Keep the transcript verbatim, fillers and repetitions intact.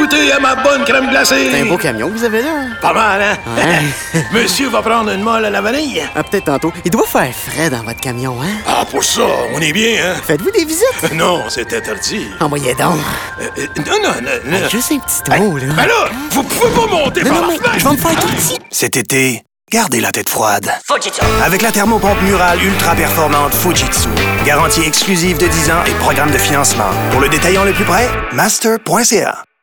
goûter à ma bonne crème glacée. C'est un beau camion que vous avez là. Pas mal, hein? Ouais. Monsieur va prendre une molle à la vanille. Ah, peut-être tantôt. Il doit faire frais dans votre camion, hein? Ah, pour ça, on est bien, hein? Faites-vous des visites? Non, c'est interdit. Envoyez donc. Euh, euh, non, non, non, non. Ah, juste un petit mot, là. Ben là, vous pouvez pas monter Non, par non, la mais fenêtre. je vais me faire tout petit. Cet été, gardez la tête froide. Fujitsu. Avec la thermopompe murale ultra performante Fujitsu. Garantie exclusive de dix ans et programme de financement. Pour le détaillant le plus près, master point c a.